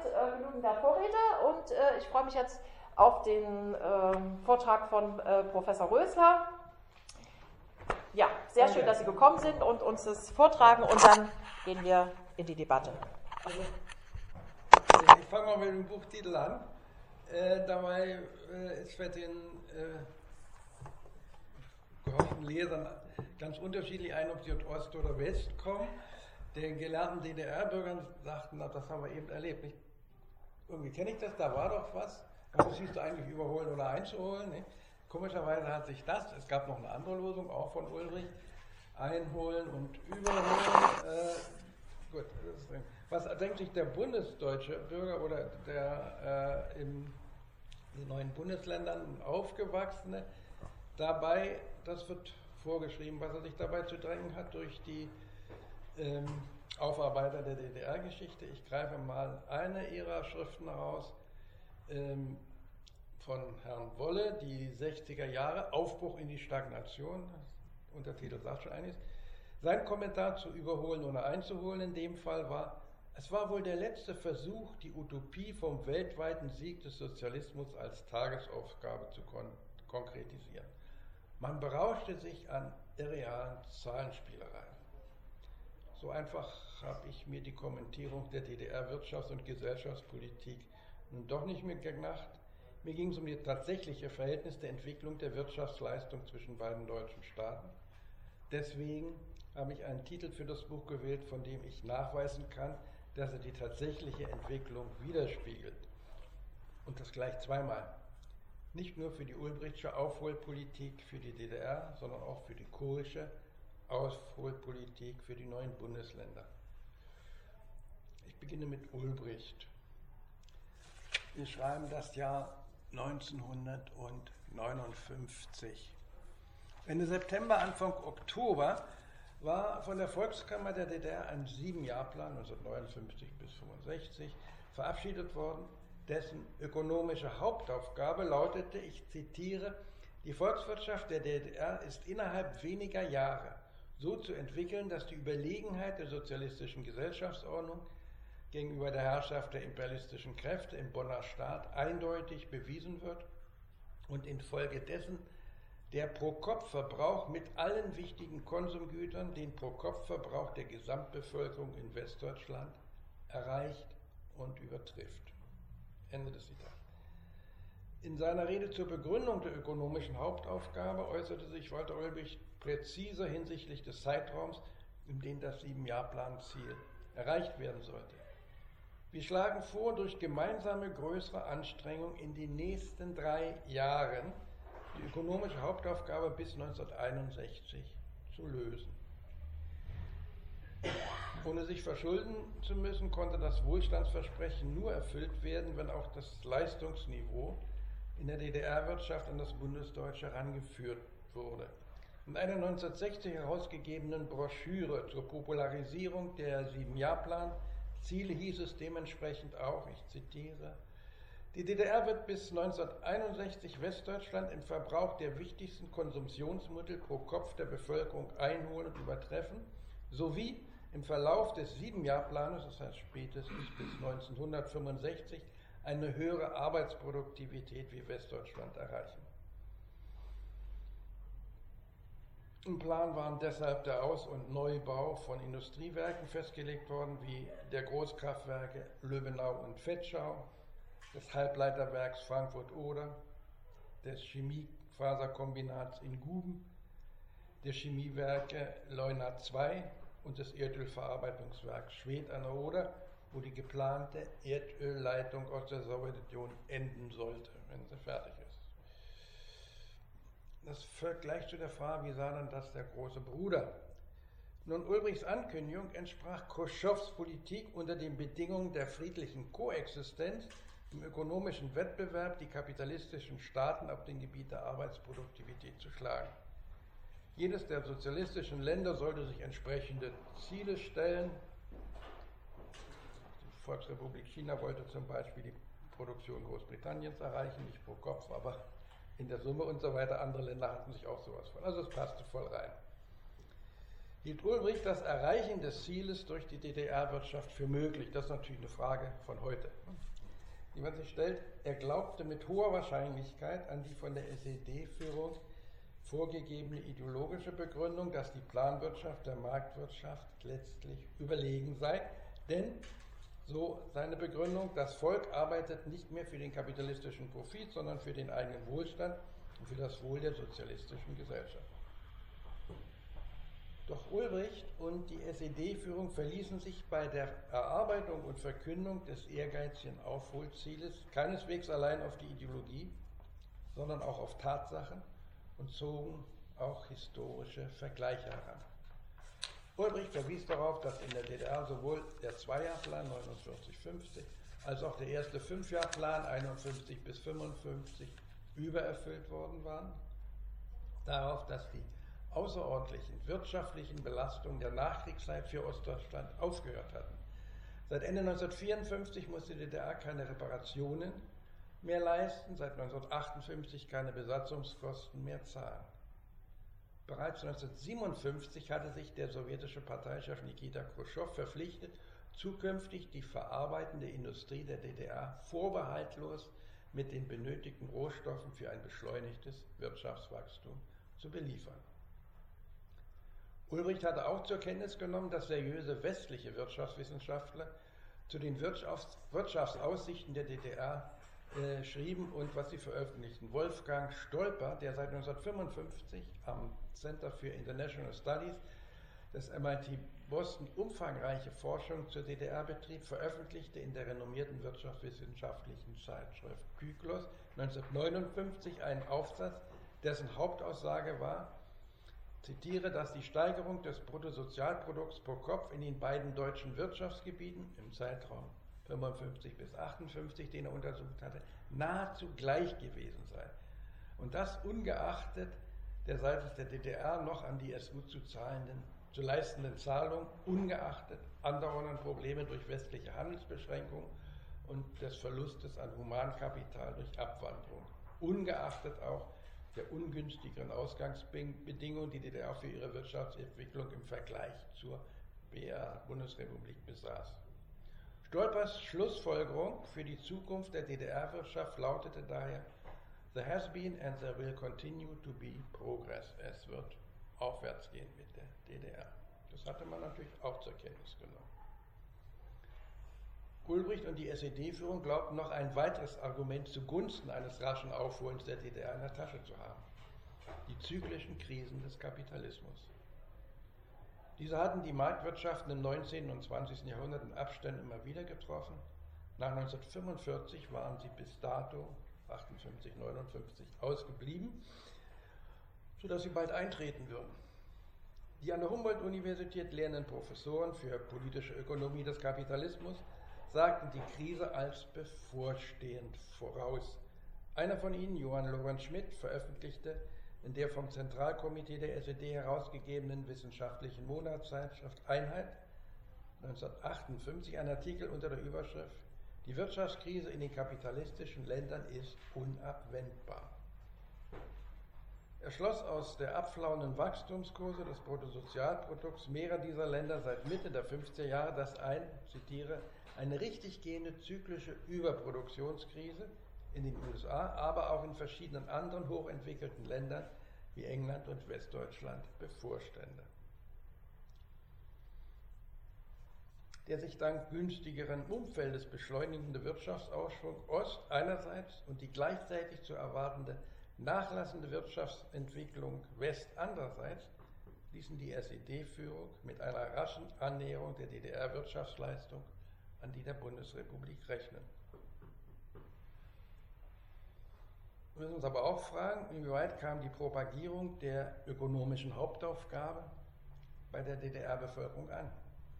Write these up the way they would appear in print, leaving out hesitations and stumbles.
genügend der Vorrede und ich freue mich jetzt auf den Vortrag von Professor Rösler. Ja, sehr schön, dass Sie gekommen sind und uns das vortragen und dann gehen wir in die Debatte. Ich fange mal mit dem Buchtitel an. Dabei ist für den gehofften Lesern ganz unterschiedlich ein, ob sie aus Ost oder West kommen. Den gelernten DDR-Bürgern sagten, na, das haben wir eben erlebt. Irgendwie kenne ich das, da war doch was. Das hieß eigentlich überholen oder einzuholen. Nicht? Komischerweise hat sich das, es gab noch eine andere Lösung, auch von Ulbricht, einholen und überholen. Gut, das ist drin. Was denkt sich der bundesdeutsche Bürger oder der in den neuen Bundesländern aufgewachsene dabei, das wird vorgeschrieben, was er sich dabei zu drängen hat durch die Aufarbeiter der DDR-Geschichte. Ich greife mal eine ihrer Schriften heraus, von Herrn Wolle, die 60er Jahre, Aufbruch in die Stagnation, Untertitel sagt schon einiges. Sein Kommentar zu überholen oder einzuholen in dem Fall war, es war wohl der letzte Versuch, die Utopie vom weltweiten Sieg des Sozialismus als Tagesaufgabe zu konkretisieren. Man berauschte sich an irrealen Zahlenspielereien. So einfach habe ich mir die Kommentierung der DDR-Wirtschafts- und Gesellschaftspolitik nun doch nicht mehr gemacht. Mir ging es um das tatsächliche Verhältnis der Entwicklung der Wirtschaftsleistung zwischen beiden deutschen Staaten. Deswegen habe ich einen Titel für das Buch gewählt, von dem ich nachweisen kann, dass er die tatsächliche Entwicklung widerspiegelt. Und das gleich zweimal. Nicht nur für die Ulbrichtsche Aufholpolitik für die DDR, sondern auch für die Kohlische Aufholpolitik für die neuen Bundesländer. Ich beginne mit Ulbricht. Wir schreiben das Jahr 1959. Ende September, Anfang Oktober war von der Volkskammer der DDR ein 7-Jahr-Plan 1959 bis 1965 verabschiedet worden, dessen ökonomische Hauptaufgabe lautete, ich zitiere, die Volkswirtschaft der DDR ist innerhalb weniger Jahre so zu entwickeln, dass die Überlegenheit der sozialistischen Gesellschaftsordnung gegenüber der Herrschaft der imperialistischen Kräfte im Bonner Staat eindeutig bewiesen wird und infolgedessen der Pro-Kopf-Verbrauch mit allen wichtigen Konsumgütern den Pro-Kopf-Verbrauch der Gesamtbevölkerung in Westdeutschland erreicht und übertrifft. Ende des Zitats. In seiner Rede zur Begründung der ökonomischen Hauptaufgabe äußerte sich Walter Ulbricht präziser hinsichtlich des Zeitraums, in dem das 7-Jahr-Plan-Ziel erreicht werden sollte. Wir schlagen vor, durch gemeinsame größere Anstrengung in den nächsten 3 Jahren die ökonomische Hauptaufgabe bis 1961 zu lösen. Ohne sich verschulden zu müssen, konnte das Wohlstandsversprechen nur erfüllt werden, wenn auch das Leistungsniveau in der DDR-Wirtschaft an das Bundesdeutsche herangeführt wurde. In einer 1960 herausgegebenen Broschüre zur Popularisierung der 7-Jahr-Plan-Ziele hieß es dementsprechend auch, ich zitiere, die DDR wird bis 1961 Westdeutschland im Verbrauch der wichtigsten Konsumtionsmittel pro Kopf der Bevölkerung einholen und übertreffen, sowie im Verlauf des 7-Jahr-Planes, das heißt spätestens bis 1965, eine höhere Arbeitsproduktivität wie Westdeutschland erreichen. Im Plan waren deshalb der Aus- und Neubau von Industriewerken festgelegt worden, wie der Großkraftwerke Löbenau und Vetschau, des Halbleiterwerks Frankfurt-Oder, des Chemiefaserkombinats in Guben, der Chemiewerke Leuna II und des Erdölverarbeitungswerks Schwedt an der Oder, wo die geplante Erdölleitung aus der Sowjetunion enden sollte, wenn sie fertig ist. Das führt gleich zu der Frage, wie sah denn das der große Bruder? Nun, Ulbrichts Ankündigung entsprach Chruschtschows Politik unter den Bedingungen der friedlichen Koexistenz im ökonomischen Wettbewerb die kapitalistischen Staaten auf dem Gebiet der Arbeitsproduktivität zu schlagen. Jedes der sozialistischen Länder sollte sich entsprechende Ziele stellen. Die Volksrepublik China wollte zum Beispiel die Produktion Großbritanniens erreichen, nicht pro Kopf, aber in der Summe und so weiter. Andere Länder hatten sich auch sowas von. Also es passte voll rein. hielt Ulbricht das Erreichen des Zieles durch die DDR-Wirtschaft für möglich. Das ist natürlich eine Frage von heute, die man sich stellt. Er glaubte mit hoher Wahrscheinlichkeit an die von der SED-Führung vorgegebene ideologische Begründung, dass die Planwirtschaft der Marktwirtschaft letztlich überlegen sei, denn, so seine Begründung, das Volk arbeitet nicht mehr für den kapitalistischen Profit, sondern für den eigenen Wohlstand und für das Wohl der sozialistischen Gesellschaft. Doch Ulbricht und die SED-Führung verließen sich bei der Erarbeitung und Verkündung des ehrgeizigen Aufholzieles keineswegs allein auf die Ideologie, sondern auch auf Tatsachen und zogen auch historische Vergleiche heran. Ulbricht verwies darauf, dass in der DDR sowohl der Zweijahrplan 49-50 als auch der erste Fünfjahrplan 51 bis 55 übererfüllt worden waren. Darauf, dass die außerordentlichen wirtschaftlichen Belastungen der Nachkriegszeit für Ostdeutschland aufgehört hatten. Seit Ende 1954 musste die DDR keine Reparationen mehr leisten, seit 1958 keine Besatzungskosten mehr zahlen. Bereits 1957 hatte sich der sowjetische Parteichef Nikita Chruschtschow verpflichtet, zukünftig die verarbeitende Industrie der DDR vorbehaltlos mit den benötigten Rohstoffen für ein beschleunigtes Wirtschaftswachstum zu beliefern. Ulbricht hatte auch zur Kenntnis genommen, dass seriöse westliche Wirtschaftswissenschaftler zu den Wirtschaftsaussichten der DDR schrieben und was sie veröffentlichten. Wolfgang Stolper, der seit 1955 am Center for International Studies des MIT Boston umfangreiche Forschung zur DDR betrieb, veröffentlichte in der renommierten wirtschaftswissenschaftlichen Zeitschrift Kyklos 1959 einen Aufsatz, dessen Hauptaussage war, zitiere, dass die Steigerung des Bruttosozialprodukts pro Kopf in den beiden deutschen Wirtschaftsgebieten im Zeitraum 55 bis 58, den er untersucht hatte, nahezu gleich gewesen sei. Und das ungeachtet der seitens der DDR noch an die SU zu leistenden Zahlungen, ungeachtet andauernden Probleme durch westliche Handelsbeschränkungen und des Verlustes an Humankapital durch Abwanderung, ungeachtet auch der ungünstigeren Ausgangsbedingungen, die die DDR für ihre Wirtschaftsentwicklung im Vergleich zur BR-Bundesrepublik besaß. Stolpers Schlussfolgerung für die Zukunft der DDR-Wirtschaft lautete daher: There has been and there will continue to be progress. Es wird aufwärts gehen mit der DDR. Das hatte man natürlich auch zur Kenntnis genommen. Ulbricht und die SED-Führung glaubten noch ein weiteres Argument zugunsten eines raschen Aufholens der DDR in der Tasche zu haben: die zyklischen Krisen des Kapitalismus. Diese hatten die Marktwirtschaften im 19. und 20. Jahrhundert in Abständen immer wieder getroffen. Nach 1945 waren sie bis dato, 58, 59, ausgeblieben, sodass sie bald eintreten würden. Die an der Humboldt-Universität lehrenden Professoren für politische Ökonomie des Kapitalismus sagten die Krise als bevorstehend voraus. Einer von ihnen, Johann Lorenz Schmidt, veröffentlichte in der vom Zentralkomitee der SED herausgegebenen wissenschaftlichen Monatszeitschrift Einheit 1958 einen Artikel unter der Überschrift Die Wirtschaftskrise in den kapitalistischen Ländern ist unabwendbar. Er schloss aus der abflauenden Wachstumskurse des Bruttosozialprodukts mehrerer dieser Länder seit Mitte der 50er Jahre, dass zitiere, eine richtig gehende zyklische Überproduktionskrise in den USA, aber auch in verschiedenen anderen hochentwickelten Ländern wie England und Westdeutschland bevorstände. Der sich dank günstigeren Umfeldes beschleunigende Wirtschaftsaufschwung Ost einerseits und die gleichzeitig zu erwartende nachlassende Wirtschaftsentwicklung West andererseits ließen die SED-Führung mit einer raschen Annäherung der DDR-Wirtschaftsleistung an die der Bundesrepublik rechnen. Wir müssen uns aber auch fragen, inwieweit kam die Propagierung der ökonomischen Hauptaufgabe bei der DDR-Bevölkerung an?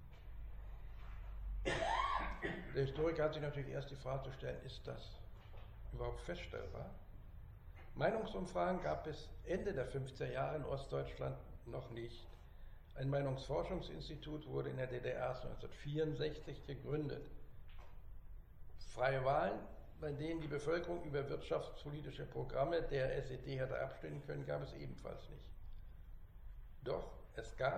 Der Historiker hat sich natürlich erst die Frage zu stellen, ist das überhaupt feststellbar? Meinungsumfragen gab es Ende der 50er Jahre in Ostdeutschland noch nicht. Ein Meinungsforschungsinstitut wurde in der DDR 1964 gegründet. Freie Wahlen, bei denen die Bevölkerung über wirtschaftspolitische Programme der SED hätte abstimmen können, gab es ebenfalls nicht. Doch es gab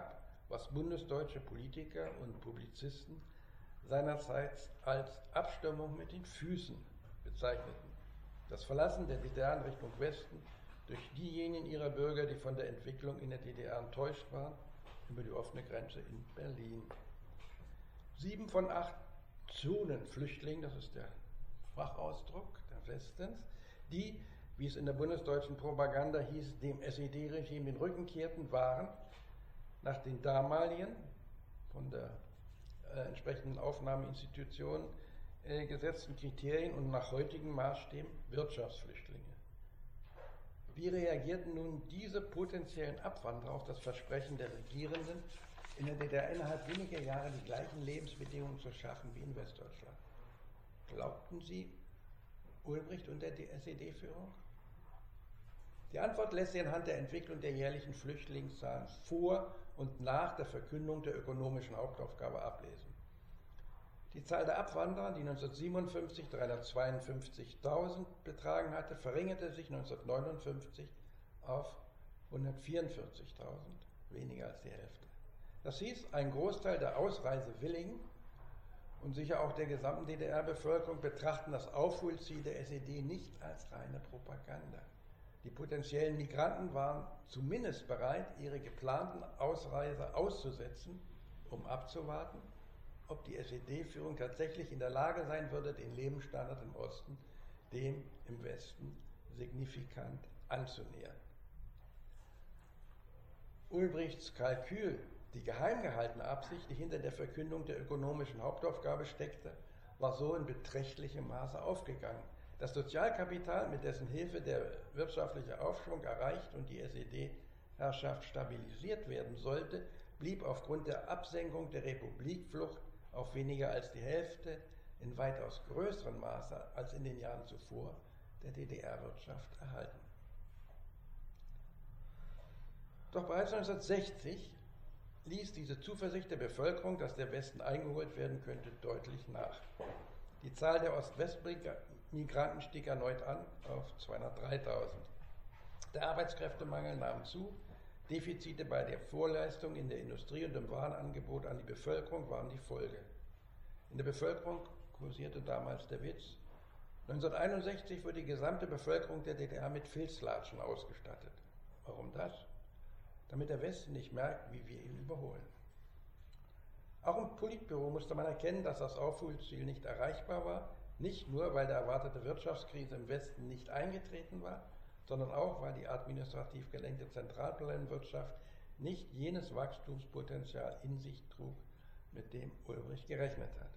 was bundesdeutsche Politiker und Publizisten seinerzeit als Abstimmung mit den Füßen bezeichneten. Das Verlassen der DDR in Richtung Westen durch diejenigen ihrer Bürger, die von der Entwicklung in der DDR enttäuscht waren, über die offene Grenze in Berlin. 7 von 8 Zonenflüchtlingen, das ist der Fachausdruck der Westens, die, wie es in der bundesdeutschen Propaganda hieß, dem SED-Regime den Rücken kehrten, waren nach den damaligen, von der entsprechenden Aufnahmeinstitution gesetzten Kriterien und nach heutigen Maßstäben Wirtschaftsflüchtlinge. Wie reagierten nun diese potenziellen Abwanderer auf das Versprechen der Regierenden, in der DDR innerhalb weniger Jahre die gleichen Lebensbedingungen zu schaffen wie in Westdeutschland? Glaubten sie Ulbricht und der SED-Führung? Die Antwort lässt sich anhand der Entwicklung der jährlichen Flüchtlingszahlen vor und nach der Verkündung der ökonomischen Hauptaufgabe ablesen. Die Zahl der Abwanderer, die 1957 352.000 betragen hatte, verringerte sich 1959 auf 144.000, weniger als die Hälfte. Das hieß, ein Großteil der Ausreisewilligen und sicher auch der gesamten DDR-Bevölkerung betrachten das Aufholziel der SED nicht als reine Propaganda. Die potenziellen Migranten waren zumindest bereit, ihre geplanten Ausreise auszusetzen, um abzuwarten, ob die SED-Führung tatsächlich in der Lage sein würde, den Lebensstandard im Osten dem im Westen signifikant anzunähern. Ulbrichts Kalkül, die geheim gehaltene Absicht, die hinter der Verkündung der ökonomischen Hauptaufgabe steckte, war so in beträchtlichem Maße aufgegangen. Das Sozialkapital, mit dessen Hilfe der wirtschaftliche Aufschwung erreicht und die SED-Herrschaft stabilisiert werden sollte, blieb aufgrund der Absenkung der Republikflucht auf weniger als die Hälfte, in weitaus größerem Maße als in den Jahren zuvor, der DDR-Wirtschaft erhalten. Doch bereits 1960 ließ diese Zuversicht der Bevölkerung, dass der Westen eingeholt werden könnte, deutlich nach. Die Zahl der Ost-West-Migranten stieg erneut an auf 203.000. Der Arbeitskräftemangel nahm zu, Defizite bei der Vorleistung in der Industrie und im Warenangebot an die Bevölkerung waren die Folge. In der Bevölkerung kursierte damals der Witz: 1961 wurde die gesamte Bevölkerung der DDR mit Filzlatschen ausgestattet. Warum das? Damit der Westen nicht merkt, wie wir ihn überholen. Auch im Politbüro musste man erkennen, dass das Aufholziel nicht erreichbar war, nicht nur, weil die erwartete Wirtschaftskrise im Westen nicht eingetreten war, sondern auch, weil die administrativ gelenkte Zentralplanwirtschaft nicht jenes Wachstumspotenzial in sich trug, mit dem Ulbricht gerechnet hatte.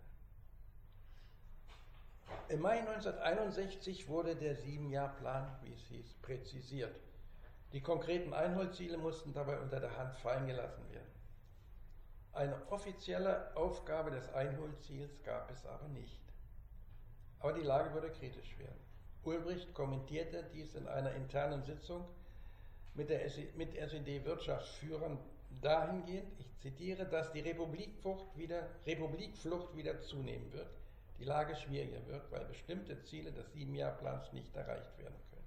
Im Mai 1961 wurde der 7-Jahr-Plan, wie es hieß, präzisiert. Die konkreten Einholziele mussten dabei unter der Hand fallen gelassen werden. Eine offizielle Aufgabe des Einholziels gab es aber nicht. Aber die Lage würde kritisch werden. Ulbricht kommentierte dies in einer internen Sitzung mit SED-Wirtschaftsführern dahingehend, ich zitiere, dass die Republikflucht wieder zunehmen wird, die Lage schwieriger wird, weil bestimmte Ziele des 7-Jahr-Plans nicht erreicht werden können.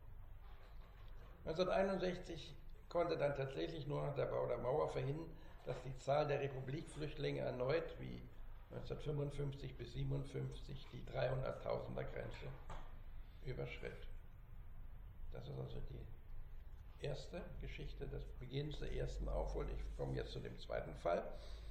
1961 konnte dann tatsächlich nur noch der Bau der Mauer verhindern, dass die Zahl der Republikflüchtlinge erneut wie 1955 bis 1957 die 300.000er Grenze überschritt. Das ist also die erste Geschichte des Beginns der ersten Aufhol. Ich komme jetzt zu dem zweiten Fall.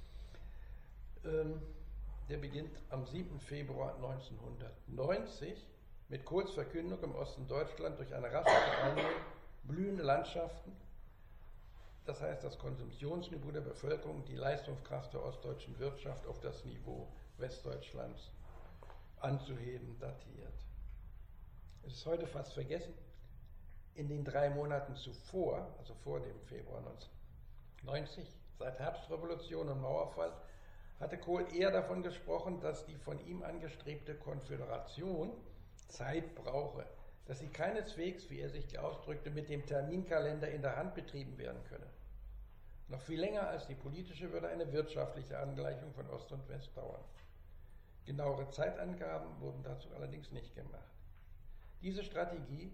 Der beginnt am 7. Februar 1990 mit Kohl's-Verkündung im Osten Deutschland durch eine rasche Vereinzelung blühende Landschaften, das heißt das Konsumtionsniveau der Bevölkerung, die Leistungskraft der ostdeutschen Wirtschaft auf das Niveau Westdeutschlands anzuheben, datiert. Es ist heute fast vergessen, in den 3 Monaten zuvor, also vor dem Februar 1990, seit Herbstrevolution und Mauerfall, hatte Kohl eher davon gesprochen, dass die von ihm angestrebte Konföderation Zeit brauche, dass sie keineswegs, wie er sich ausdrückte, mit dem Terminkalender in der Hand betrieben werden könne. Noch viel länger als die politische würde eine wirtschaftliche Angleichung von Ost und West dauern. Genauere Zeitangaben wurden dazu allerdings nicht gemacht. Diese Strategie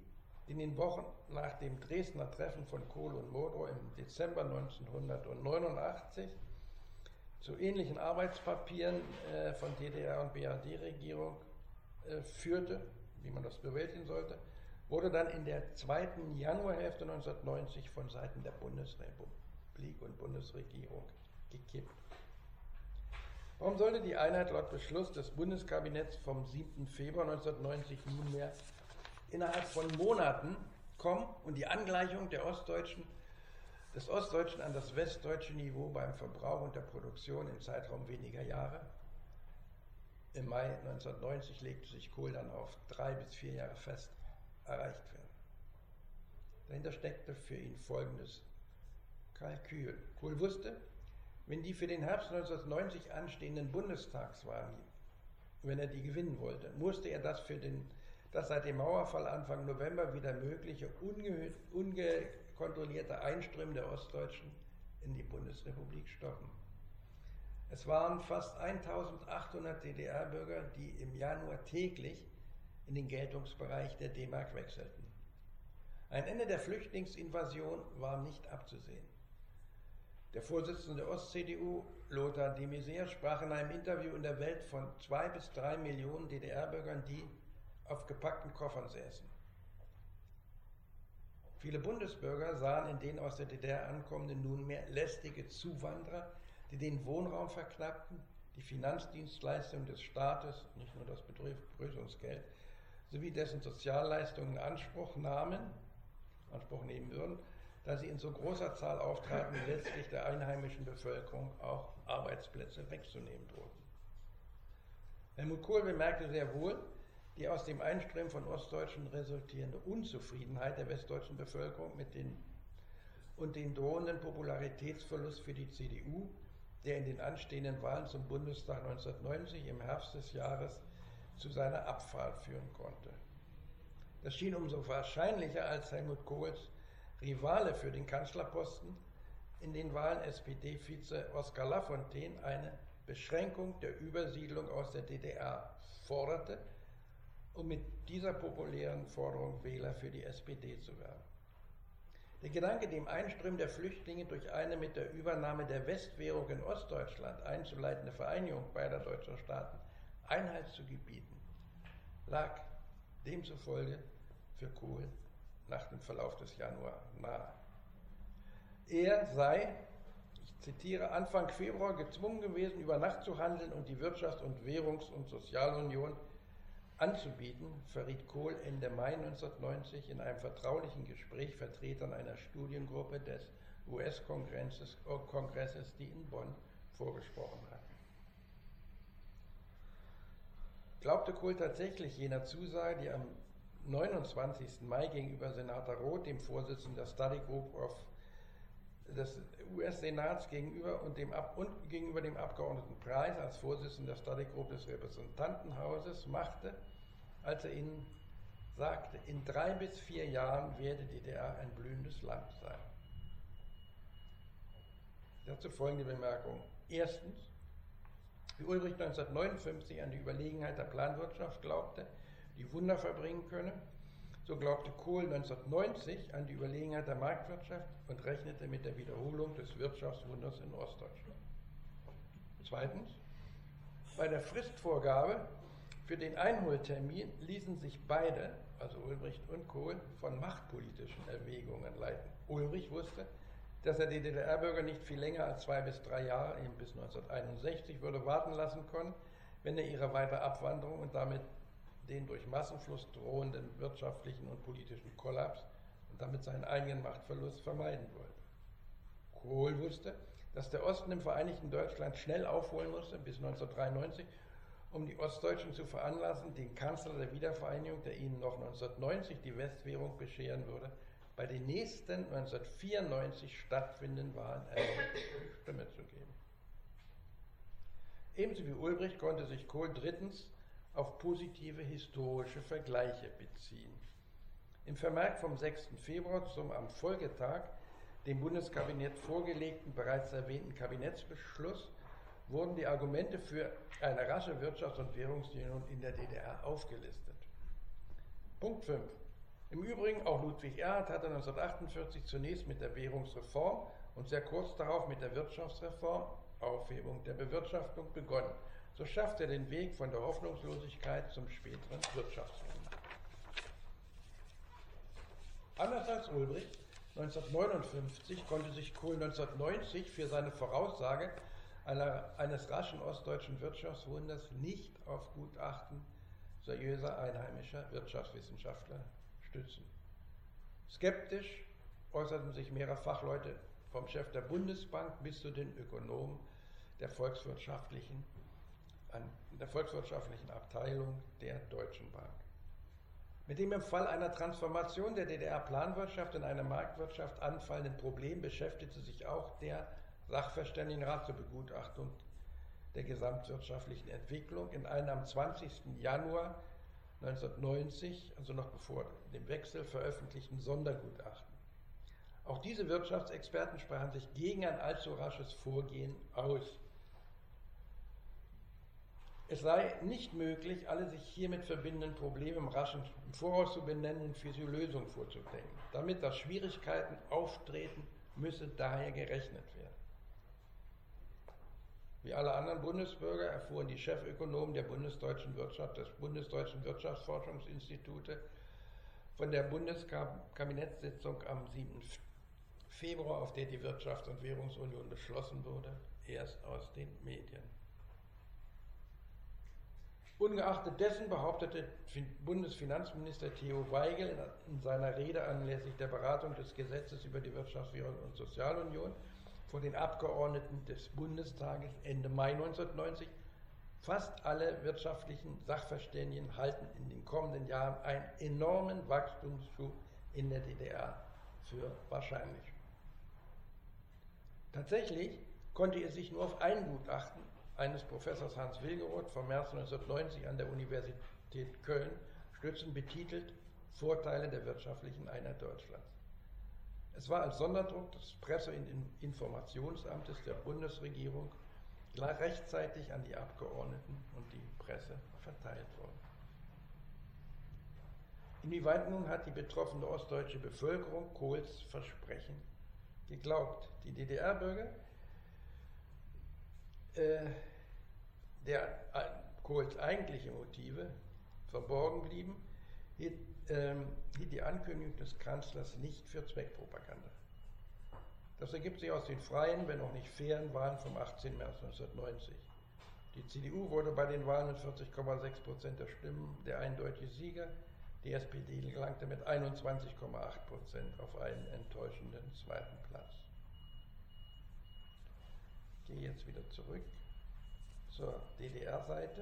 In den Wochen nach dem Dresdner Treffen von Kohl und Modrow im Dezember 1989 zu ähnlichen Arbeitspapieren von DDR und BRD-Regierung führte, wie man das bewältigen sollte, wurde dann in der zweiten Januarhälfte 1990 von Seiten der Bundesrepublik und Bundesregierung gekippt. Warum sollte die Einheit laut Beschluss des Bundeskabinetts vom 7. Februar 1990 nunmehr innerhalb von Monaten kommen und die Angleichung des Ostdeutschen an das westdeutsche Niveau beim Verbrauch und der Produktion im Zeitraum weniger Jahre? Im Mai 1990 legte sich Kohl dann auf 3 bis 4 Jahre fest, erreicht werden. Dahinter steckte für ihn folgendes Kalkül. Kohl wusste, wenn die für den Herbst 1990 anstehenden Bundestagswahlen, wenn er die gewinnen wollte, musste er das seit dem Mauerfall Anfang November wieder mögliche ungekontrollierte Einströmen der Ostdeutschen in die Bundesrepublik stoppen. Es waren fast 1800 DDR-Bürger, die im Januar täglich in den Geltungsbereich der D-Mark wechselten. Ein Ende der Flüchtlingsinvasion war nicht abzusehen. Der Vorsitzende der Ost-CDU, Lothar de Maizière, sprach in einem Interview in der Welt von 2 bis 3 Millionen DDR-Bürgern, die auf gepackten Koffern säßen. Viele Bundesbürger sahen in den aus der DDR ankommenden nunmehr lästige Zuwanderer, die den Wohnraum verknappten, die Finanzdienstleistungen des Staates, nicht nur das Begrüßungsgeld, sowie dessen Sozialleistungen in Anspruch nehmen würden, da sie in so großer Zahl auftraten, die letztlich der einheimischen Bevölkerung auch Arbeitsplätze wegzunehmen drohten. Helmut Kohl bemerkte sehr wohl die aus dem Einströmen von Ostdeutschen resultierende Unzufriedenheit der westdeutschen Bevölkerung und den drohenden Popularitätsverlust für die CDU, der in den anstehenden Wahlen zum Bundestag 1990 im Herbst des Jahres zu seiner Abfahrt führen konnte. Das schien umso wahrscheinlicher, als Helmut Kohls Rivale für den Kanzlerposten in den Wahlen SPD-Vize Oskar Lafontaine eine Beschränkung der Übersiedlung aus der DDR forderte, um mit dieser populären Forderung Wähler für die SPD zu werben. Der Gedanke, dem Einströmen der Flüchtlinge durch eine mit der Übernahme der Westwährung in Ostdeutschland einzuleitende Vereinigung beider deutscher Staaten Einhalt zu gebieten, lag demzufolge für Kohl nach dem Verlauf des Januar nahe. Er sei, ich zitiere, Anfang Februar gezwungen gewesen, über Nacht zu handeln und die Wirtschafts- und Währungs- und Sozialunion anzubieten, verriet Kohl Ende Mai 1990 in einem vertraulichen Gespräch Vertretern einer Studiengruppe des US-Kongresses, die in Bonn vorgesprochen hatten. Glaubte Kohl tatsächlich jener Zusage, die am 29. Mai gegenüber Senator Roth, dem Vorsitzenden der Study Group des US-Senats, gegenüber dem Abgeordneten Price als Vorsitzender der Study Group des Repräsentantenhauses machte, als er ihnen sagte, in 3 bis 4 Jahren werde die DDR ein blühendes Land sein. Dazu folgende Bemerkung. Erstens, wie Ulbricht 1959 an die Überlegenheit der Planwirtschaft glaubte, die Wunder verbringen könne, so glaubte Kohl 1990 an die Überlegenheit der Marktwirtschaft und rechnete mit der Wiederholung des Wirtschaftswunders in Ostdeutschland. Zweitens, bei der Fristvorgabe für den Einholtermin ließen sich beide, also Ulbricht und Kohl, von machtpolitischen Erwägungen leiten. Ulbricht wusste, dass er die DDR-Bürger nicht viel länger als 2 bis 3 Jahre, eben bis 1961, würde warten lassen können, wenn er ihre weitere Abwanderung und damit den durch Massenfluss drohenden wirtschaftlichen und politischen Kollaps und damit seinen eigenen Machtverlust vermeiden wollte. Kohl wusste, dass der Osten im Vereinigten Deutschland schnell aufholen musste, bis 1993, um die Ostdeutschen zu veranlassen, den Kanzler der Wiedervereinigung, der ihnen noch 1990 die Westwährung bescheren würde, bei den nächsten 1994 stattfindenden Wahlen eine Stimme zu geben. Ebenso wie Ulbricht konnte sich Kohl drittens auf positive historische Vergleiche beziehen. Im Vermerk vom 6. Februar zum am Folgetag dem Bundeskabinett vorgelegten, bereits erwähnten Kabinettsbeschluss wurden die Argumente für eine rasche Wirtschafts- und Währungsunion in der DDR aufgelistet. Punkt 5. Im Übrigen, auch Ludwig Erhard hatte 1948 zunächst mit der Währungsreform und sehr kurz darauf mit der Wirtschaftsreform, Aufhebung der Bewirtschaftung, begonnen. So schaffte er den Weg von der Hoffnungslosigkeit zum späteren Wirtschaftswunder. Anders als Ulbricht 1959 konnte sich Kohl 1990 für seine Voraussage eines raschen ostdeutschen Wirtschaftswunders nicht auf Gutachten seriöser einheimischer Wirtschaftswissenschaftler stützen. Skeptisch äußerten sich mehrere Fachleute vom Chef der Bundesbank bis zu den Ökonomen der volkswirtschaftlichen Abteilung der Deutschen Bank. Mit dem im Fall einer Transformation der DDR-Planwirtschaft in eine Marktwirtschaft anfallenden Problem beschäftigte sich auch der Sachverständigenrat zur Begutachtung der gesamtwirtschaftlichen Entwicklung in einem am 20. Januar 1990, also noch bevor dem Wechsel, veröffentlichten Sondergutachten. Auch diese Wirtschaftsexperten sprachen sich gegen ein allzu rasches Vorgehen aus. Es sei nicht möglich, alle sich hiermit verbindenden Probleme im Voraus zu benennen und für sie Lösungen vorzudenken. Damit, dass Schwierigkeiten auftreten, müsse daher gerechnet werden. Wie alle anderen Bundesbürger erfuhren die Chefökonomen des Bundesdeutschen Wirtschaftsforschungsinstitute von der Bundeskabinettsitzung am 7. Februar, auf der die Wirtschafts- und Währungsunion beschlossen wurde, erst aus den Medien. Ungeachtet dessen behauptete Bundesfinanzminister Theo Weigel in seiner Rede anlässlich der Beratung des Gesetzes über die Wirtschafts-, Währungs- und Sozialunion vor den Abgeordneten des Bundestages Ende Mai 1990, fast alle wirtschaftlichen Sachverständigen halten in den kommenden Jahren einen enormen Wachstumsschub in der DDR für wahrscheinlich. Tatsächlich konnte es sich nur auf ein Gutachten eines Professors Hans Wilgeroth vom März 1990 an der Universität Köln stützen, betitelt Vorteile der wirtschaftlichen Einheit Deutschlands. Es war als Sonderdruck des Presse- und Informationsamtes der Bundesregierung gleich rechtzeitig an die Abgeordneten und die Presse verteilt worden. Inwieweit nun hat die betroffene ostdeutsche Bevölkerung Kohls Versprechen geglaubt? Die DDR-Bürger, der Kohls eigentliche Motive verborgen blieben, hielt die Ankündigung des Kanzlers nicht für Zweckpropaganda. Das ergibt sich aus den freien, wenn auch nicht fairen Wahlen vom 18. März 1990. Die CDU wurde bei den Wahlen mit 40,6% der Stimmen der eindeutige Sieger. Die SPD gelangte mit 21,8% auf einen enttäuschenden zweiten Platz. Ich gehe jetzt wieder zurück zur DDR-Seite.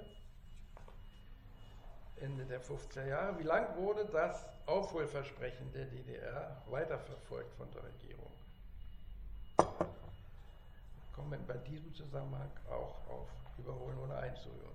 Ende der 50er Jahre. Wie lang wurde das Aufholversprechen der DDR weiterverfolgt von der Regierung? Kommen wir bei diesem Zusammenhang auch auf Überholen ohne einzuhören.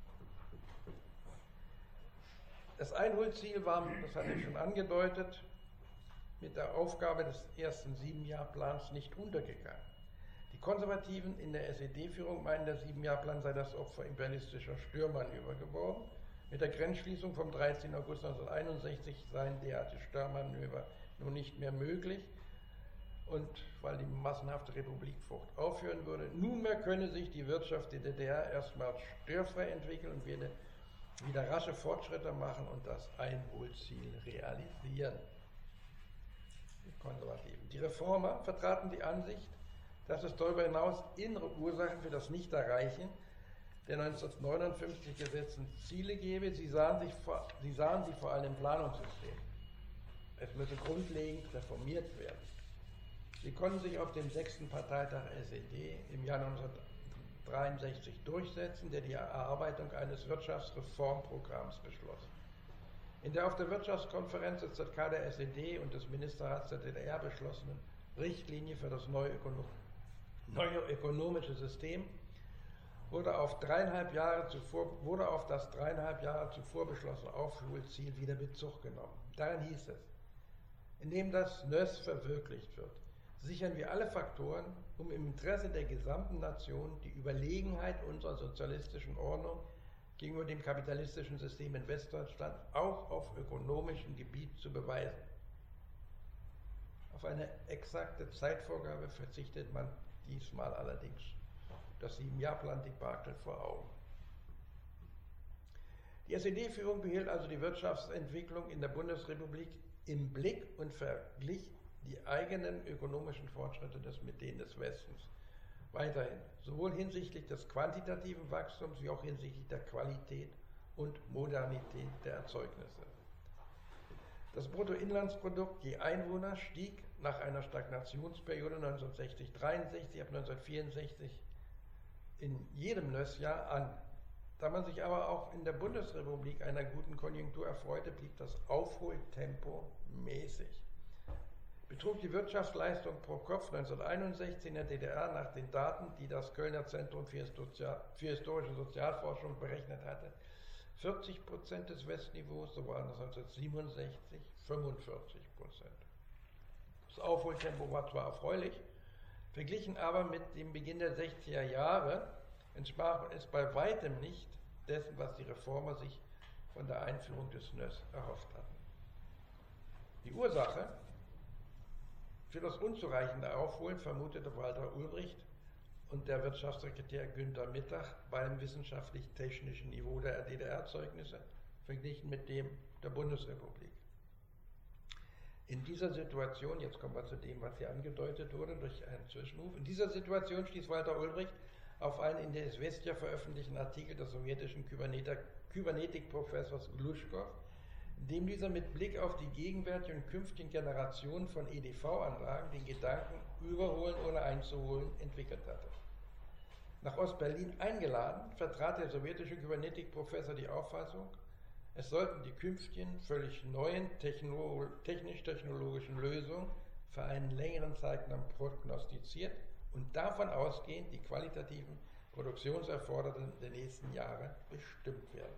Das Einholziel war, das hatte ich schon angedeutet, mit der Aufgabe des ersten 7-Jahr-Plans nicht untergegangen. Die Konservativen in der SED-Führung meinen, der 7-Jahr-Plan sei das Opfer imperialistischer Störmanöver geworden. Mit der Grenzschließung vom 13. August 1961 seien derartige Störmanöver nun nicht mehr möglich und weil die massenhafte Republikflucht aufhören würde. Nunmehr könne sich die Wirtschaft der DDR erstmals störfrei entwickeln und werde wieder rasche Fortschritte machen und das Einholziel realisieren. Die Konservativen. Die Reformer vertraten die Ansicht, dass es darüber hinaus innere Ursachen für das Nichterreichen der 1959 gesetzten Ziele gebe. Sie sahen sie vor allem im Planungssystem. Es müsse grundlegend reformiert werden. Sie konnten sich auf dem 6. Parteitag SED im Jahr 1963 durchsetzen, der die Erarbeitung eines Wirtschaftsreformprogramms beschloss. In der auf der Wirtschaftskonferenz des ZK der SED und des Ministerrats der DDR beschlossenen Richtlinie für das neue ökonomische System wurde auf das 3,5 Jahre zuvor beschlossene Aufholziel wieder Bezug genommen. Darin hieß es: Indem das NÖS verwirklicht wird, sichern wir alle Faktoren, um im Interesse der gesamten Nation die Überlegenheit unserer sozialistischen Ordnung gegenüber dem kapitalistischen System in Westdeutschland auch auf ökonomischem Gebiet zu beweisen. Auf eine exakte Zeitvorgabe verzichtet man diesmal allerdings. Das 7-Jahr-Plan-Debakel vor Augen. Die SED-Führung behielt also die Wirtschaftsentwicklung in der Bundesrepublik im Blick und verglich die eigenen ökonomischen Fortschritte mit denen des Westens. Weiterhin, sowohl hinsichtlich des quantitativen Wachstums wie auch hinsichtlich der Qualität und Modernität der Erzeugnisse. Das Bruttoinlandsprodukt je Einwohner stieg nach einer Stagnationsperiode 1960-63 ab 1964 in jedem Lössjahr an. Da man sich aber auch in der Bundesrepublik einer guten Konjunktur erfreute, blieb das Aufholtempo mäßig. Betrug die Wirtschaftsleistung pro Kopf 1961 in der DDR nach den Daten, die das Kölner Zentrum für historische Sozialforschung berechnet hatte, 40% des Westniveaus, so waren das 1967 45%. Das Aufholtempo war zwar erfreulich, verglichen aber mit dem Beginn der 60er Jahre entsprach es bei weitem nicht dessen, was die Reformer sich von der Einführung des NÖS erhofft hatten. Die Ursache für das unzureichende Aufholen vermutete Walter Ulbricht und der Wirtschaftssekretär Günther Mittag beim wissenschaftlich-technischen Niveau der DDR-Erzeugnisse verglichen mit dem der Bundesrepublik. In dieser Situation, jetzt kommen wir zu dem, was hier angedeutet wurde durch einen Zwischenruf, in dieser Situation stieß Walter Ulbricht auf einen in der Izvestia veröffentlichten Artikel des sowjetischen Kybernetikprofessors Gluschkow, in dem dieser mit Blick auf die gegenwärtigen und künftigen Generationen von EDV-Anlagen den Gedanken überholen ohne einzuholen entwickelt hatte. Nach Ostberlin eingeladen, vertrat der sowjetische Kybernetikprofessor die Auffassung, es sollten die künftigen, völlig neuen technisch-technologischen Lösungen für einen längeren Zeitraum prognostiziert und davon ausgehend die qualitativen Produktionserfordernissen der nächsten Jahre bestimmt werden.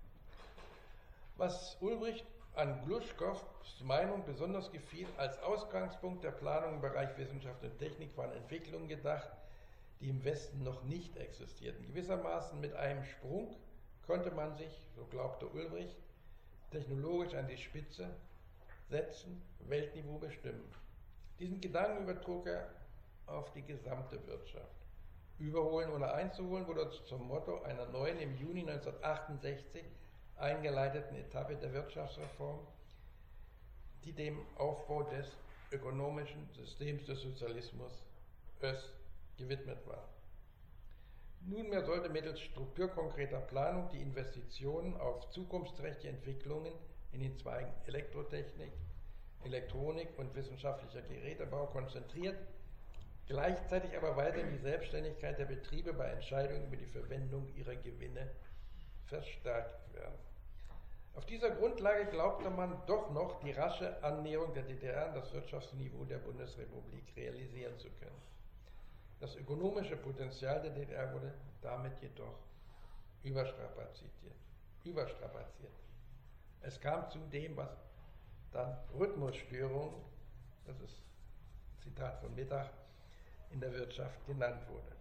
Was Ulbricht an Gluschkows Meinung besonders gefiel, als Ausgangspunkt der Planung im Bereich Wissenschaft und Technik waren Entwicklungen gedacht, die im Westen noch nicht existierten. Gewissermaßen mit einem Sprung konnte man sich, so glaubte Ulbricht, technologisch an die Spitze setzen, Weltniveau bestimmen. Diesen Gedanken übertrug er auf die gesamte Wirtschaft. Überholen ohne einzuholen wurde zum Motto einer neuen im Juni 1968 eingeleiteten Etappe der Wirtschaftsreform, die dem Aufbau des ökonomischen Systems des Sozialismus gewidmet war. Nunmehr sollte mittels strukturkonkreter Planung die Investitionen auf zukunftsträchtige Entwicklungen in den Zweigen Elektrotechnik, Elektronik und wissenschaftlicher Gerätebau konzentriert, gleichzeitig aber weiterhin die Selbstständigkeit der Betriebe bei Entscheidungen über die Verwendung ihrer Gewinne verstärkt werden. Auf dieser Grundlage glaubte man doch noch, die rasche Annäherung der DDR an das Wirtschaftsniveau der Bundesrepublik realisieren zu können. Das ökonomische Potenzial der DDR wurde damit jedoch überstrapaziert. Es kam zu dem, was dann Rhythmusstörungen, das ist ein Zitat von Mittag, in der Wirtschaft genannt wurde.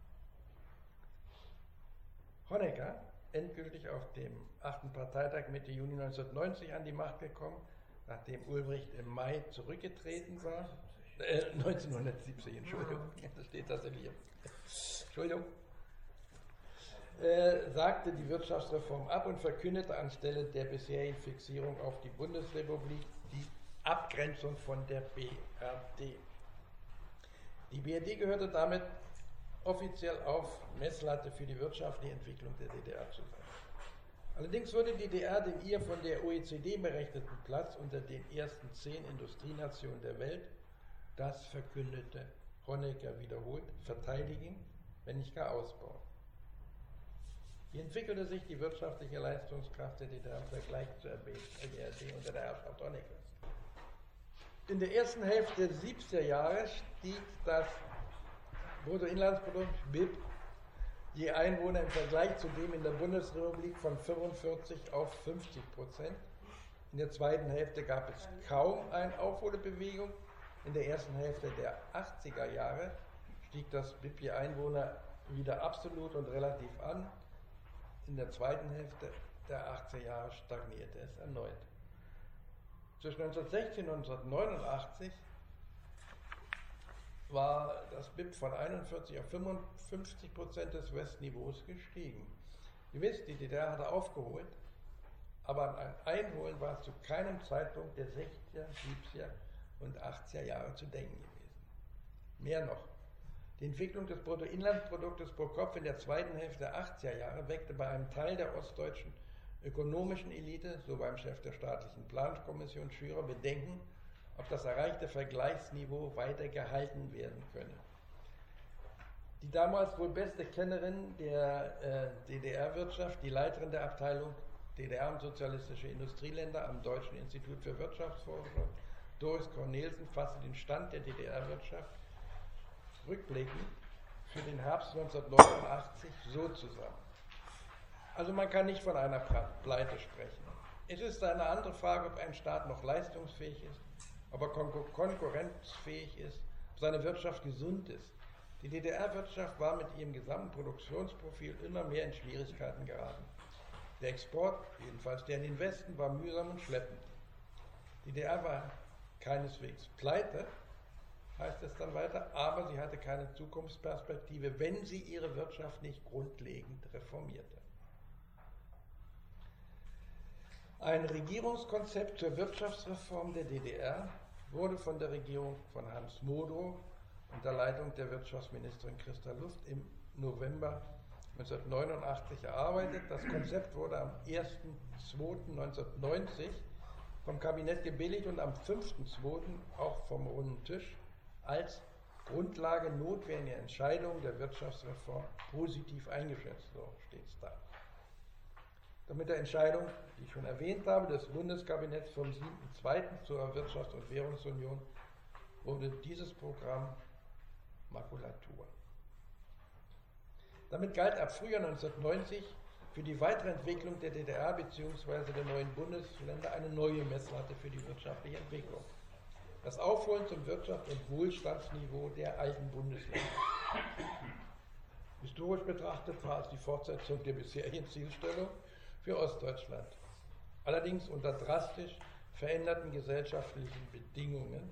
Honecker, endgültig auf dem 8. Parteitag Mitte Juni 1990 an die Macht gekommen, nachdem Ulbricht im Mai zurückgetreten war, 1970, Entschuldigung, das steht tatsächlich hier. Entschuldigung. Sagte die Wirtschaftsreform ab und verkündete anstelle der bisherigen Fixierung auf die Bundesrepublik die Abgrenzung von der BRD. Die BRD gehörte damit offiziell auf Messlatte für die wirtschaftliche Entwicklung der DDR zu sein. Allerdings würde die DDR den ihr von der OECD berechneten Platz unter den ersten 10 Industrienationen der Welt, das verkündete Honecker wiederholt, verteidigen, wenn nicht gar ausbauen. Wie entwickelte sich die wirtschaftliche Leistungskraft der DDR im Vergleich zur BRD unter der Herrschaft Honeckers? In der ersten Hälfte der 70er Jahre stieg das Bruttoinlandsprodukt BIP je Einwohner im Vergleich zu dem in der Bundesrepublik von 45 auf 50%. In der zweiten Hälfte gab es kaum eine Aufholbewegung. In der ersten Hälfte der 80er Jahre stieg das BIP je Einwohner wieder absolut und relativ an. in der zweiten Hälfte der 80er Jahre stagnierte es erneut. Zwischen 1916 und 1989 war das BIP von 41 auf 55% des Westniveaus gestiegen. Ihr wisst, die DDR hatte aufgeholt, aber ein Einholen war zu keinem Zeitpunkt der 60er, 70er und 80er Jahre zu denken gewesen. Mehr noch, die Entwicklung des Bruttoinlandsproduktes pro Kopf in der zweiten Hälfte der 80er Jahre weckte bei einem Teil der ostdeutschen ökonomischen Elite, so beim Chef der staatlichen Planungskommission Schürer, Bedenken, ob das erreichte Vergleichsniveau weiter gehalten werden könne. Die damals wohl beste Kennerin der DDR-Wirtschaft, die Leiterin der Abteilung DDR und sozialistische Industrieländer am Deutschen Institut für Wirtschaftsforschung, Doris Cornelsen, fasste den Stand der DDR-Wirtschaft rückblickend für den Herbst 1989 so zusammen. Also man kann nicht von einer Pleite sprechen. Es ist eine andere Frage, ob ein Staat noch leistungsfähig ist, ob er konkurrenzfähig ist, ob seine Wirtschaft gesund ist. Die DDR-Wirtschaft war mit ihrem gesamten Produktionsprofil immer mehr in Schwierigkeiten geraten. Der Export, jedenfalls der in den Westen, war mühsam und schleppend. Die DDR war keineswegs pleite, heißt es dann weiter, aber sie hatte keine Zukunftsperspektive, wenn sie ihre Wirtschaft nicht grundlegend reformierte. Ein Regierungskonzept zur Wirtschaftsreform der DDR wurde von der Regierung von Hans Modrow unter Leitung der Wirtschaftsministerin Christa Luft im November 1989 erarbeitet. Das Konzept wurde am 1.2.1990 vom Kabinett gebilligt und am 5.2. auch vom Runden Tisch als Grundlage notwendiger Entscheidungen der Wirtschaftsreform positiv eingeschätzt. So steht es da. Damit der Entscheidung, die ich schon erwähnt habe, des Bundeskabinetts vom 7.2. zur Wirtschafts- und Währungsunion wurde dieses Programm Makulatur. Damit galt ab Frühjahr 1990 für die weitere Entwicklung der DDR bzw. der neuen Bundesländer eine neue Messlatte für die wirtschaftliche Entwicklung. Das Aufholen zum Wirtschafts- und Wohlstandsniveau der alten Bundesländer. Historisch betrachtet war es die Fortsetzung der bisherigen Zielstellung für Ostdeutschland. Allerdings unter drastisch veränderten gesellschaftlichen Bedingungen.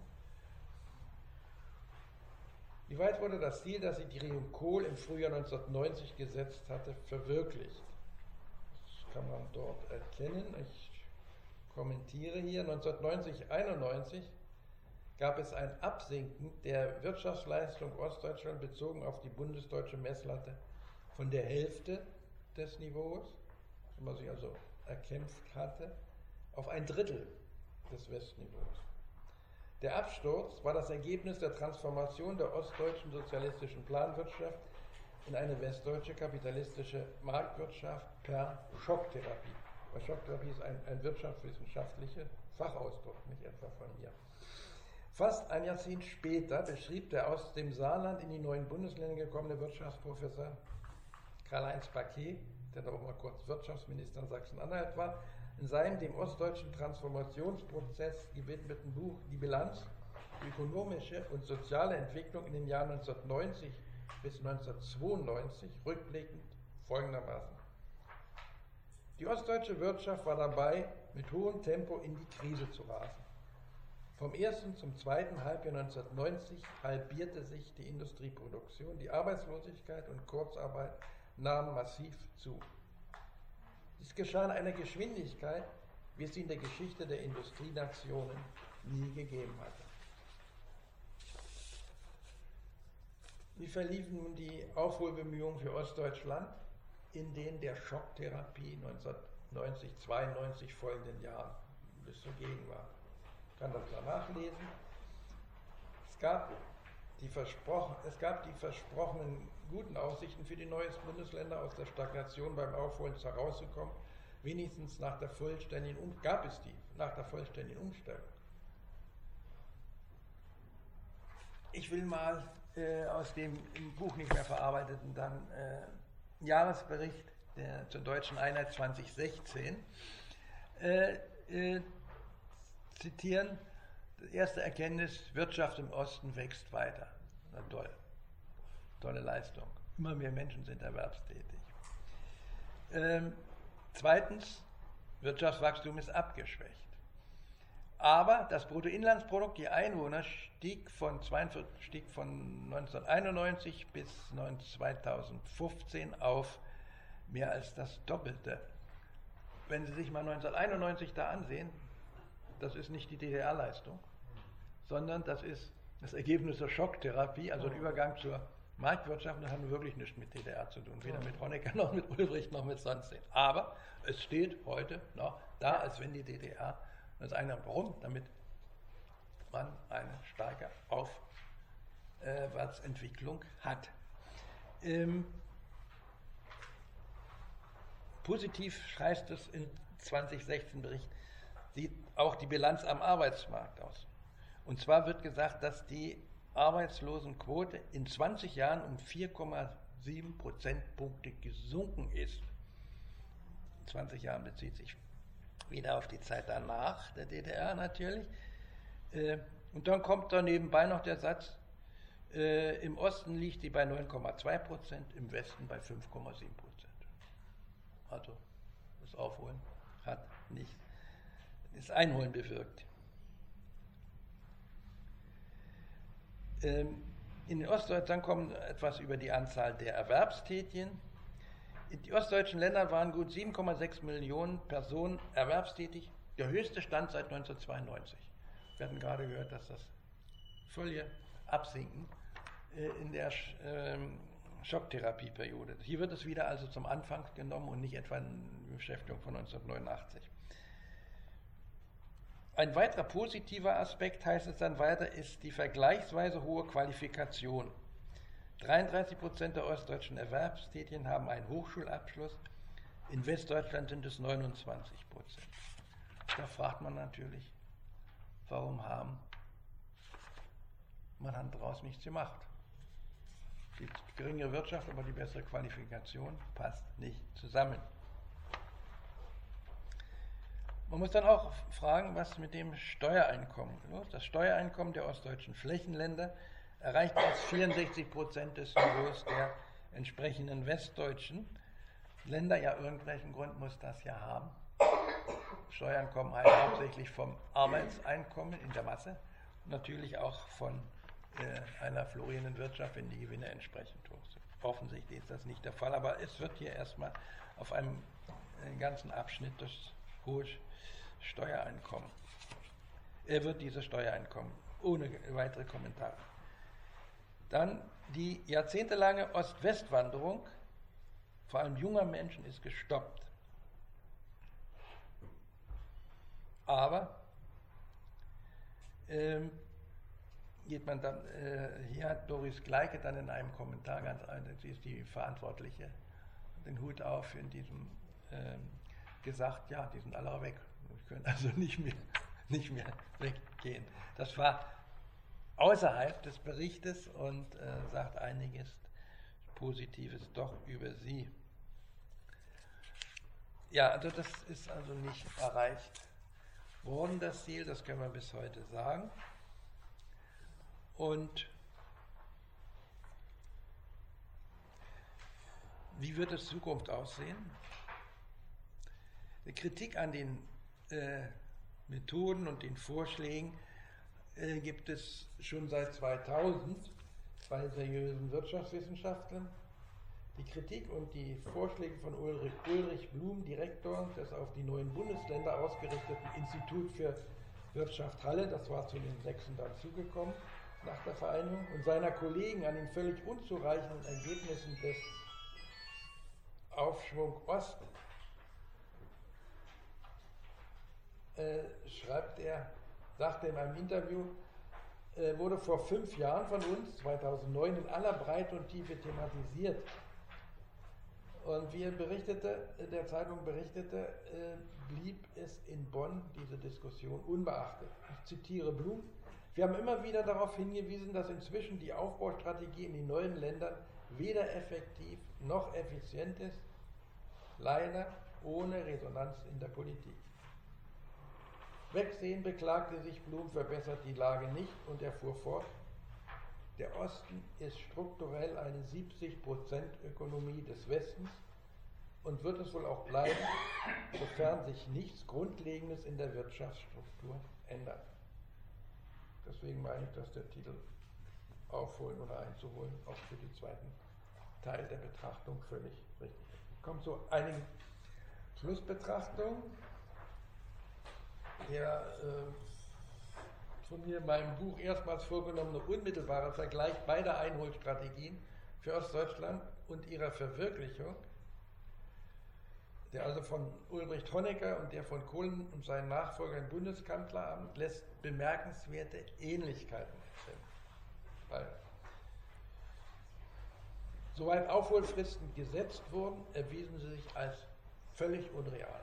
Wie weit wurde das Ziel, das sich die Regierung Kohl im Frühjahr 1990 gesetzt hatte, verwirklicht? Das kann man dort erkennen. Ich kommentiere hier. 1990-91 gab es ein Absinken der Wirtschaftsleistung Ostdeutschland bezogen auf die bundesdeutsche Messlatte von der Hälfte des Niveaus, wenn man sich also erkämpft hatte, auf ein Drittel des Westniveaus. Der Absturz war das Ergebnis der Transformation der ostdeutschen sozialistischen Planwirtschaft in eine westdeutsche kapitalistische Marktwirtschaft per Schocktherapie. Weil Schocktherapie ist ein wirtschaftswissenschaftlicher Fachausdruck, nicht etwa von mir. Fast ein Jahrzehnt später beschrieb der aus dem Saarland in die neuen Bundesländer gekommene Wirtschaftsprofessor Karl-Heinz Paquet, der da auch mal kurz Wirtschaftsminister in Sachsen-Anhalt war, in seinem dem ostdeutschen Transformationsprozess gewidmeten Buch Die Bilanz, die ökonomische und soziale Entwicklung in den Jahren 1990 bis 1992 rückblickend folgendermaßen. Die ostdeutsche Wirtschaft war dabei, mit hohem Tempo in die Krise zu rasen. Vom ersten zum zweiten Halbjahr 1990 halbierte sich die Industrieproduktion, die Arbeitslosigkeit und Kurzarbeit nahmen massiv zu. Dies geschah in einer Geschwindigkeit, wie es sie in der Geschichte der Industrienationen nie gegeben hatte. Wie verliefen nun die Aufholbemühungen für Ostdeutschland in den der Schocktherapie 1990-92 folgenden Jahren bis zur Gegenwart? Ich kann das da nachlesen. Es gab die versprochenen guten Aussichten für die neuen Bundesländer aus der Stagnation beim Aufholen herauszukommen, wenigstens nach der vollständigen Umstellung. Ich will mal aus dem im Buch nicht mehr verarbeiteten dann Jahresbericht zur Deutschen Einheit 2016 zitieren. Erste Erkenntnis, Wirtschaft im Osten wächst weiter. Na toll. Tolle Leistung. Immer mehr Menschen sind erwerbstätig. Zweitens, Wirtschaftswachstum ist abgeschwächt. Aber das Bruttoinlandsprodukt je Einwohner stieg von 1991 bis 2015 auf mehr als das Doppelte. Wenn Sie sich mal 1991 da ansehen, das ist nicht die DDR-Leistung, sondern das ist das Ergebnis der Schocktherapie, also der Übergang zur Marktwirtschaft. Das hat wirklich nichts mit DDR zu tun, weder mit Honecker noch mit Ulbricht noch mit sonst wem. Aber es steht heute noch da, als wenn die DDR, das eine, warum? Damit man eine starke Aufwärtsentwicklung hat. Positiv heißt es im 2016-Bericht, sieht auch die Bilanz am Arbeitsmarkt aus. Und zwar wird gesagt, dass die Arbeitslosenquote in 20 Jahren um 4,7 Prozentpunkte gesunken ist. In 20 Jahren bezieht sich wieder auf die Zeit danach, der DDR natürlich. Und dann kommt da nebenbei noch der Satz, im Osten liegt die bei 9,2%, im Westen bei 5,7%. Also das Aufholen hat nicht das Einholen bewirkt. In Ostdeutschland kommt etwas über die Anzahl der Erwerbstätigen. In den ostdeutschen Ländern waren gut 7,6 Millionen Personen erwerbstätig, der höchste Stand seit 1992. Wir hatten gerade gehört, dass das völlige Absinken in der Schocktherapieperiode. Hier wird es wieder also zum Anfang genommen und nicht etwa eine Beschäftigung von 1989. Ein weiterer positiver Aspekt, heißt es dann weiter, ist die vergleichsweise hohe Qualifikation. 33% der ostdeutschen Erwerbstätigen haben einen Hochschulabschluss, in Westdeutschland sind es 29%. Da fragt man natürlich, warum man hat daraus nichts gemacht. Die geringere Wirtschaft, aber die bessere Qualifikation passt nicht zusammen. Man muss dann auch fragen, was mit dem Steuereinkommen los ist. Das Steuereinkommen der ostdeutschen Flächenländer erreicht erst 64% des Niveaus der entsprechenden westdeutschen Länder. Ja, irgendwelchen Grund muss das ja haben. Steuereinkommen heißt hauptsächlich vom Arbeitseinkommen in der Masse, natürlich auch von einer florierenden Wirtschaft, wenn die Gewinne entsprechend hoch sind. Offensichtlich ist das nicht der Fall, aber es wird hier erstmal auf einem ganzen Abschnitt das hohe Steuereinkommen. Wird dieses Steuereinkommen ohne weitere Kommentare. Dann die jahrzehntelange Ost-West-Wanderung, vor allem junger Menschen, ist gestoppt. Aber geht man dann, hier hat Doris Gleike dann in einem Kommentar sie ist die Verantwortliche, den Hut auf in diesem gesagt, ja, die sind alle weg. Die können also nicht mehr weggehen. Das war außerhalb des Berichtes und sagt einiges Positives doch über sie. Ja, also das ist also nicht erreicht worden, das Ziel, das können wir bis heute sagen. Und wie wird es in Zukunft aussehen? Die Kritik an den Methoden und den Vorschlägen gibt es schon seit 2000 bei seriösen Wirtschaftswissenschaftlern. Die Kritik und die Vorschläge von Ulrich Blum, Direktor des auf die neuen Bundesländer ausgerichteten Institut für Wirtschaft Halle, das war zu den 6 dazugekommen nach der Vereinigung, und seiner Kollegen an den völlig unzureichenden Ergebnissen des Aufschwung Ost, sagte in einem Interview, wurde vor 5 Jahren von uns, 2009, in aller Breite und Tiefe thematisiert. Und wie der Zeitung berichtete, blieb es in Bonn, diese Diskussion, unbeachtet. Ich zitiere Blum: Wir haben immer wieder darauf hingewiesen, dass inzwischen die Aufbaustrategie in den neuen Ländern weder effektiv noch effizient ist, leider ohne Resonanz in der Politik. Wegsehen, beklagte sich Blum, verbessert die Lage nicht, und er fuhr fort: Der Osten ist strukturell eine 70% Ökonomie des Westens. und wird es wohl auch bleiben, sofern sich nichts Grundlegendes in der Wirtschaftsstruktur ändert. Deswegen meine ich, dass der Titel Aufholen oder Einzuholen auch für den zweiten Teil der Betrachtung völlig richtig ist. Ich komme zu einigen Schlussbetrachtungen. Der von mir in meinem Buch erstmals vorgenommene unmittelbare Vergleich beider Einholstrategien für Ostdeutschland und ihrer Verwirklichung, der also von Ulbricht Honecker und der von Kohl und seinen Nachfolgern im Bundeskanzleramt, lässt bemerkenswerte Ähnlichkeiten erkennen. Weil soweit Aufholfristen gesetzt wurden, erwiesen sie sich als völlig unreal.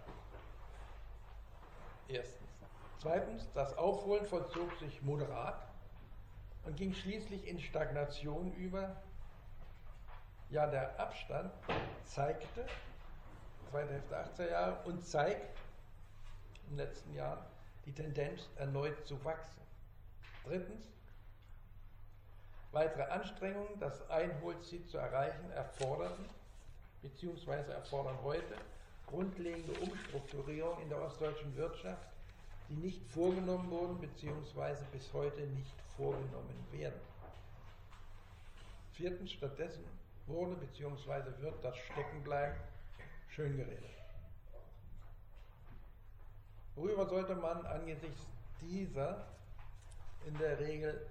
Erstens. Zweitens, das Aufholen vollzog sich moderat und ging schließlich in Stagnation über. Ja, der Abstand zeigte, zweite Hälfte der 80er Jahre, und zeigt in den letzten Jahren die Tendenz, erneut zu wachsen. Drittens, weitere Anstrengungen, das Einholziel zu erreichen, erforderten, beziehungsweise erfordern heute, grundlegende Umstrukturierung in der ostdeutschen Wirtschaft, die nicht vorgenommen wurden, beziehungsweise bis heute nicht vorgenommen werden. Viertens, stattdessen wurde beziehungsweise wird das Steckenbleiben schön geredet. Worüber sollte man angesichts dieser in der Regel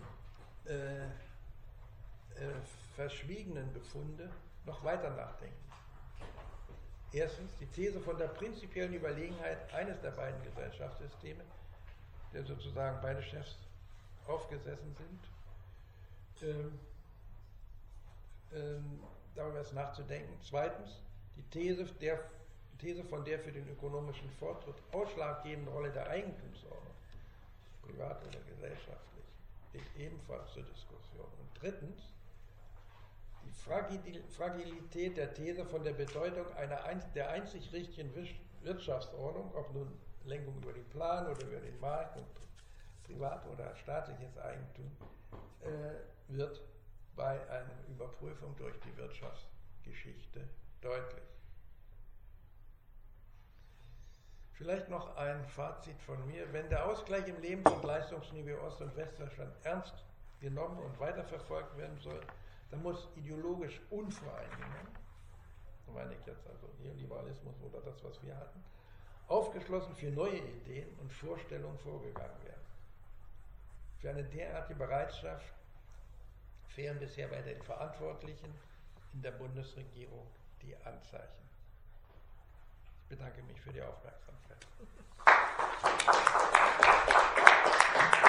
verschwiegenen Befunde noch weiter nachdenken? Erstens, die These von der prinzipiellen Überlegenheit eines der beiden Gesellschaftssysteme, der sozusagen beide Chefs aufgesessen sind, darüber ist nachzudenken. Zweitens, die These von der für den ökonomischen Fortschritt ausschlaggebenden Rolle der Eigentumsordnung, privat oder gesellschaftlich, steht ebenfalls zur Diskussion. Und drittens, die Fragilität der These von der Bedeutung der einzig richtigen Wirtschaftsordnung, ob nun Lenkung über den Plan oder über den Markt und privat oder staatliches Eigentum, wird bei einer Überprüfung durch die Wirtschaftsgeschichte deutlich. Vielleicht noch ein Fazit von mir. Wenn der Ausgleich im Lebens- und Leistungsniveau Ost- und Westdeutschland ernst genommen und weiterverfolgt werden soll, dann muss ideologisch unvoreingenommen, so meine ich jetzt also Neoliberalismus oder das, was wir hatten, aufgeschlossen für neue Ideen und Vorstellungen vorgegangen werden. Für eine derartige Bereitschaft fehlen bisher bei den Verantwortlichen in der Bundesregierung die Anzeichen. Ich bedanke mich für die Aufmerksamkeit.